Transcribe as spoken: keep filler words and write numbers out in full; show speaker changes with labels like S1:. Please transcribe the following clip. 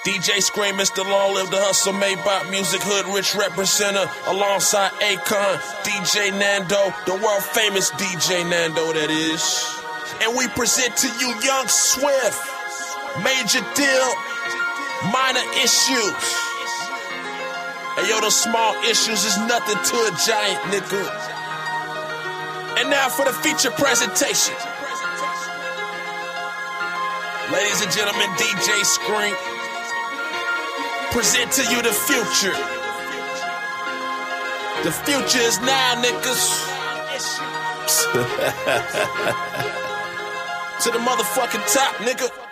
S1: D J Scream, Mister Long Live the Hustle, Maybach Music Hood Rich Representer, alongside Akon, D J Nando, the world famous D J Nando that is. And we present to you Young Swift, Major Deal, Minor Issues. Hey yo, the small issues is nothing to a giant, nigga. And now for the feature presentation. Ladies and gentlemen, D J Scream, present to you the future. The future is now, niggas. To the motherfucking top, nigga.